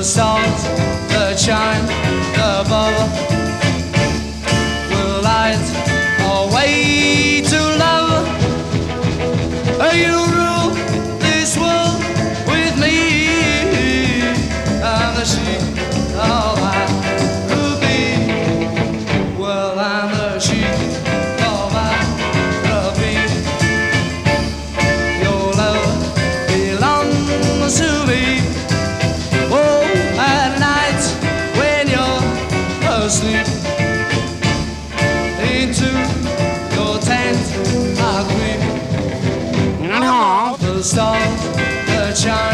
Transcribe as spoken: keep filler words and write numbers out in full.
stars that shine above will light our way to love. You rule this world with me, and the sheep of I could be. Well, I'm the sheep of I could be. Your love belongs to me. Oh, at night when you're asleep, into your tent I creep. The stars that shine